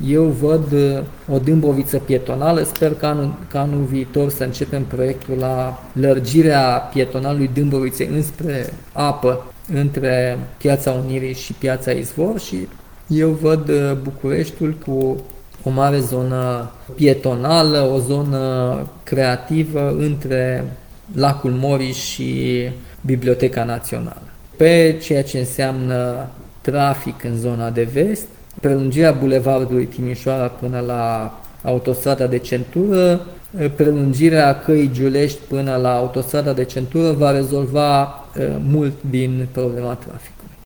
Eu văd o Dâmboviță pietonală, sper că anul viitor să începem proiectul la lărgirea pietonalului Dâmboviței înspre apă, între Piața Unirii și Piața Izvor, și eu văd Bucureștiul cu o mare zonă pietonală, o zonă creativă între Lacul Mori și Biblioteca Națională. Pe ceea ce înseamnă trafic în zona de vest, prelungirea bulevardului Timișoara până la autostrada de centură, prelungirea căii Giulești până la autostrada de centură va rezolva mult din problema traficului.